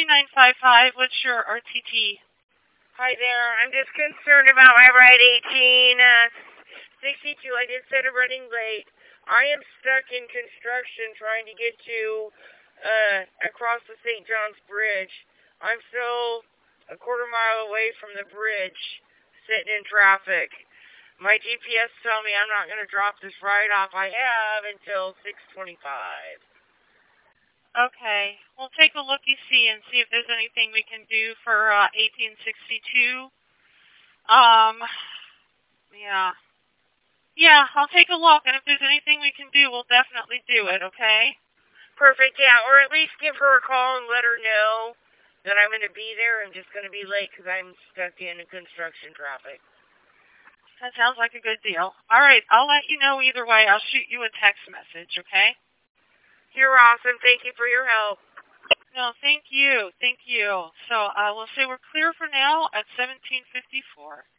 3955, what's your RTT? Hi there. I'm just concerned about my ride 1862. I did set a running late. I am stuck in construction trying to get to across the St. John's Bridge. I'm still a quarter mile away from the bridge, sitting in traffic. My GPS tells me I'm not going to drop this ride off I have until 6:25. Okay, we'll take a looky-see and see if there's anything we can do for 1862. Yeah. Yeah, I'll take a look, and if there's anything we can do, we'll definitely do it, okay? Perfect, yeah, or at least give her a call and let her know that I'm going to be there. I'm just going to be late because I'm stuck in construction traffic. That sounds like a good deal. All right, I'll let you know either way. I'll shoot you a text message, okay? You're awesome. Thank you for your help. No, thank you. Thank you. So we'll say we're clear for now at 1754.